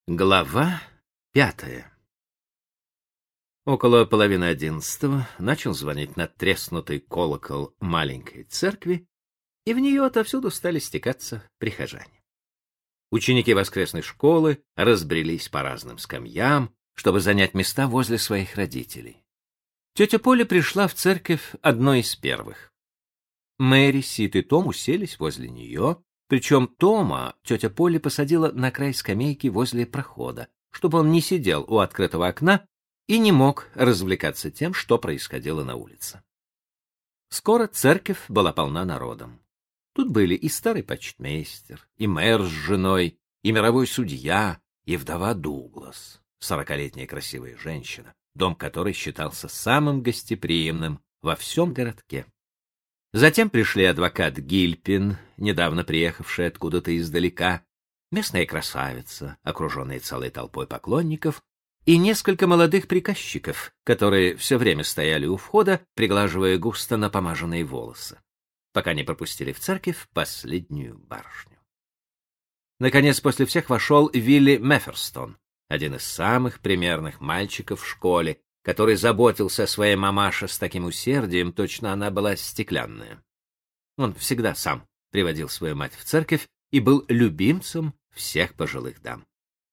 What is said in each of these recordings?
Глава 5. Около 10:30 начал звонить надтреснутый колокол маленькой церкви, и в нее отовсюду стали стекаться прихожане. Ученики воскресной школы разбрелись по разным скамьям, чтобы занять места возле своих родителей. Тетя Поля пришла в церковь одной из первых. Мэри, Сид и Том уселись возле нее, причем Тома тетя Поля посадила на край скамейки возле прохода, чтобы он не сидел у открытого окна и не мог развлекаться тем, что происходило на улице. Скоро церковь была полна народом. Тут были и старый почтмейстер, и мэр с женой, и мировой судья, и вдова Дуглас, 40-летняя красивая женщина, дом которой считался самым гостеприимным во всем городке. Затем пришли адвокат Гильпин, недавно приехавший откуда-то издалека, местная красавица, окруженная целой толпой поклонников, и несколько молодых приказчиков, которые все время стояли у входа, приглаживая густо напомаженные волосы, пока не пропустили в церковь последнюю барышню. Наконец, после всех вошел Вилли Мефферстон, один из самых примерных мальчиков в школе, который заботился о своей мамаше с таким усердием, точно она была стеклянная. Он всегда сам приводил свою мать в церковь и был любимцем всех пожилых дам.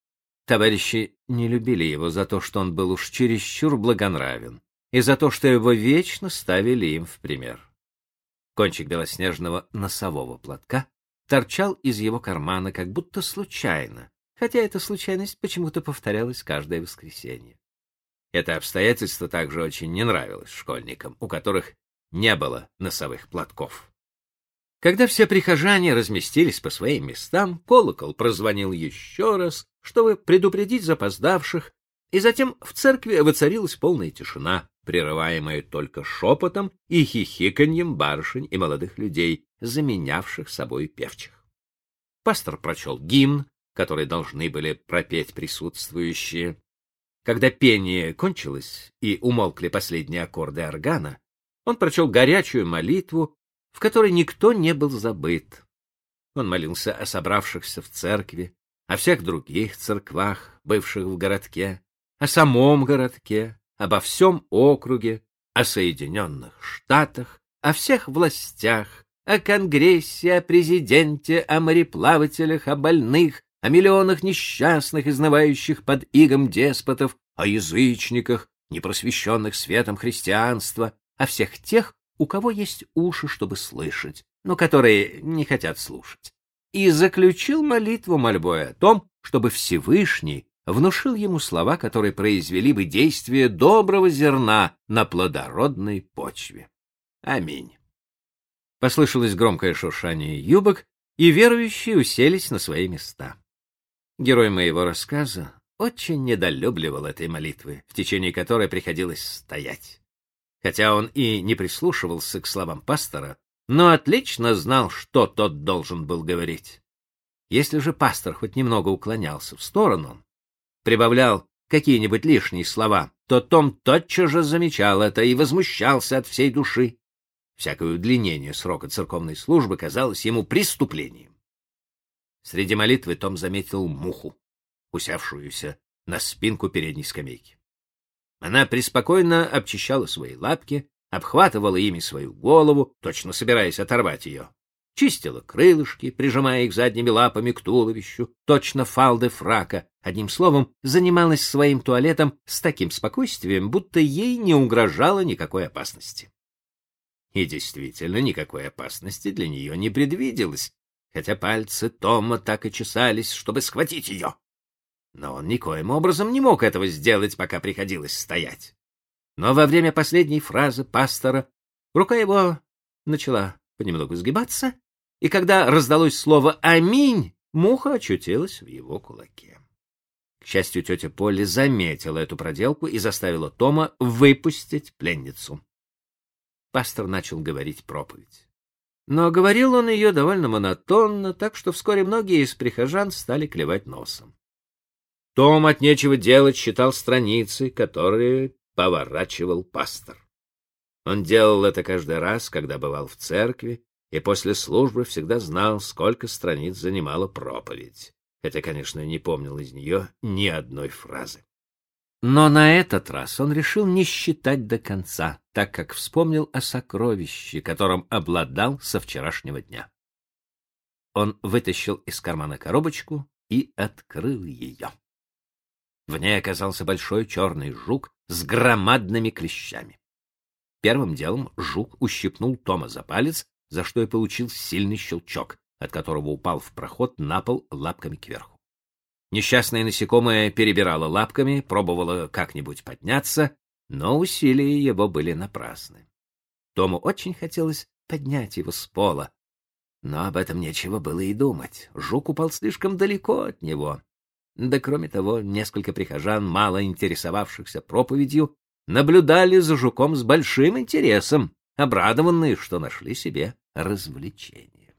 Товарищи не любили его за то, что он был уж чересчур благонравен, и за то, что его вечно ставили им в пример. Кончик белоснежного носового платка торчал из его кармана как будто случайно, хотя эта случайность почему-то повторялась каждое воскресенье. Это обстоятельство также очень не нравилось школьникам, у которых не было носовых платков. Когда все прихожане разместились по своим местам, колокол прозвонил еще раз, чтобы предупредить запоздавших, и затем в церкви воцарилась полная тишина, прерываемая только шепотом и хихиканьем барышень и молодых людей, заменявших собой певчих. Пастор прочел гимн, который должны были пропеть присутствующие. Когда пение кончилось и умолкли последние аккорды органа, он прочел горячую молитву, в которой никто не был забыт. Он молился о собравшихся в церкви, о всех других церквах, бывших в городке, о самом городке, обо всем округе, о Соединенных Штатах, о всех властях, о Конгрессе, о президенте, о мореплавателях, о больных, о миллионах несчастных, изнывающих под игом деспотов, о язычниках, непросвещенных светом христианства, о всех тех, у кого есть уши, чтобы слышать, но которые не хотят слушать. И заключил молитву мольбой о том, чтобы Всевышний внушил ему слова, которые произвели бы действие доброго зерна на плодородной почве. Аминь. Послышалось громкое шуршание юбок, и верующие уселись на свои места. Герой моего рассказа очень недолюбливал этой молитвы, в течение которой приходилось стоять. Хотя он и не прислушивался к словам пастора, но отлично знал, что тот должен был говорить. Если же пастор хоть немного уклонялся в сторону, прибавлял какие-нибудь лишние слова, то Том тотчас же замечал это и возмущался от всей души. Всякое удлинение срока церковной службы казалось ему преступлением. Среди молитвы Том заметил муху, усевшуюся на спинку передней скамейки. Она преспокойно обчищала свои лапки, обхватывала ими свою голову, точно собираясь оторвать ее, чистила крылышки, прижимая их задними лапами к туловищу, точно фалды фрака, одним словом, занималась своим туалетом с таким спокойствием, будто ей не угрожало никакой опасности. И действительно, никакой опасности для нее не предвиделось, хотя пальцы Тома так и чесались, чтобы схватить ее. Но он никоим образом не мог этого сделать, пока приходилось стоять. Но во время последней фразы пастора рука его начала понемногу сгибаться, и когда раздалось слово «Аминь», муха очутилась в его кулаке. К счастью, тетя Полли заметила эту проделку и заставила Тома выпустить пленницу. Пастор начал говорить проповедь. Но говорил он ее довольно монотонно, так что вскоре многие из прихожан стали клевать носом. Том от нечего делать читал страницы, которые поворачивал пастор. Он делал это каждый раз, когда бывал в церкви, и после службы всегда знал, сколько страниц занимала проповедь. хотя, конечно, не помнил из нее ни одной фразы. Но на этот раз он решил не считать до конца, так как вспомнил о сокровище, которым обладал со вчерашнего дня. Он вытащил из кармана коробочку и открыл ее. В ней оказался большой черный жук с громадными клещами. Первым делом жук ущипнул Тома за палец, за что и получил сильный щелчок, от которого упал в проход на пол лапками кверху. Несчастное насекомое перебирало лапками, пробовало как-нибудь подняться, но усилия его были напрасны. Тому очень хотелось поднять его с пола, но об этом нечего было и думать. Жук упал слишком далеко от него. Да кроме того, несколько прихожан, мало интересовавшихся проповедью, наблюдали за жуком с большим интересом, обрадованные, что нашли себе развлечение.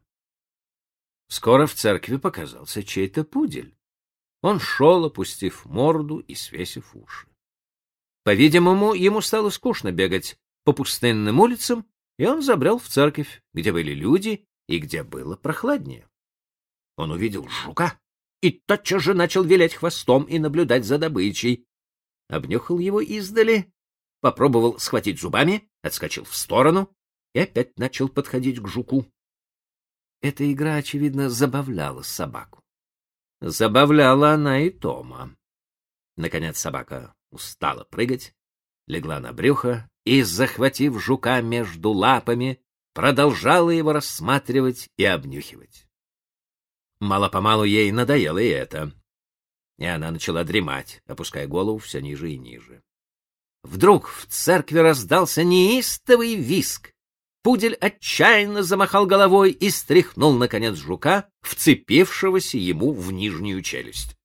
Скоро в церкви показался чей-то пудель. Он шел, опустив морду и свесив уши. По-видимому, ему стало скучно бегать по пустынным улицам, и он забрел в церковь, где были люди и где было прохладнее. Он увидел жука и тотчас же начал вилять хвостом и наблюдать за добычей. Обнюхал его издали, попробовал схватить зубами, отскочил в сторону и опять начал подходить к жуку. Эта игра, очевидно, забавляла собаку. Забавляла она и Тома. Наконец собака устала прыгать, легла на брюхо и, захватив жука между лапами, продолжала его рассматривать и обнюхивать. Мало-помалу ей надоело и это, и она начала дремать, опуская голову все ниже и ниже. Вдруг в церкви раздался неистовый визг. Пудель отчаянно замахал головой и стряхнул, наконец, жука, вцепившегося ему в нижнюю челюсть.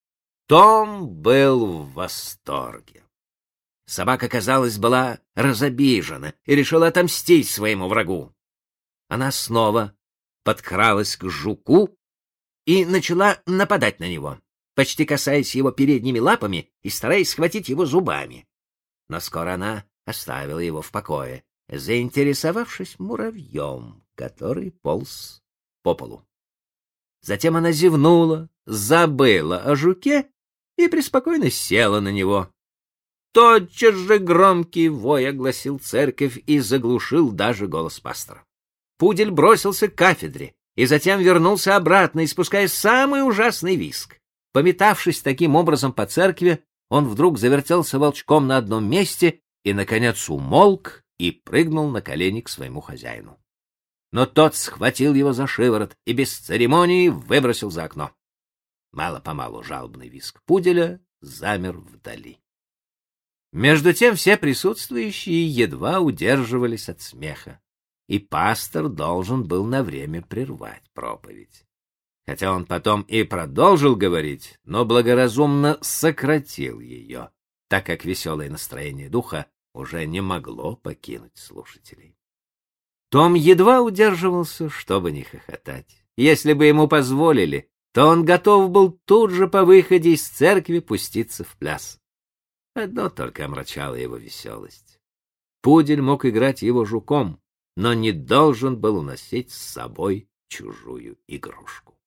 Том был в восторге. Собака, казалось, была разобижена и решила отомстить своему врагу. Она снова подкралась к жуку и начала нападать на него, почти касаясь его передними лапами и стараясь схватить его зубами. Но скоро она оставила его в покое, заинтересовавшись муравьем, который полз по полу. Затем она зевнула, забыла о жуке и преспокойно села на него. Тотчас же громкий вой огласил церковь и заглушил даже голос пастора. Пудель бросился к кафедре и затем вернулся обратно, испуская самый ужасный визг. Пометавшись таким образом по церкви, он вдруг завертелся волчком на одном месте и, наконец, умолк и прыгнул на колени к своему хозяину. Но тот схватил его за шиворот и без церемонии выбросил за окно. Мало-помалу жалобный визг пуделя замер вдали. Между тем все присутствующие едва удерживались от смеха, и пастор должен был на время прервать проповедь. Хотя он потом и продолжил говорить, но благоразумно сократил ее, так как веселое настроение духа уже не могло покинуть слушателей. Том едва удерживался, чтобы не хохотать. Если бы ему позволили, то он готов был тут же по выходе из церкви пуститься в пляс. Одно только омрачало его веселость. Пудель мог играть его жуком, но не должен был уносить с собой чужую игрушку.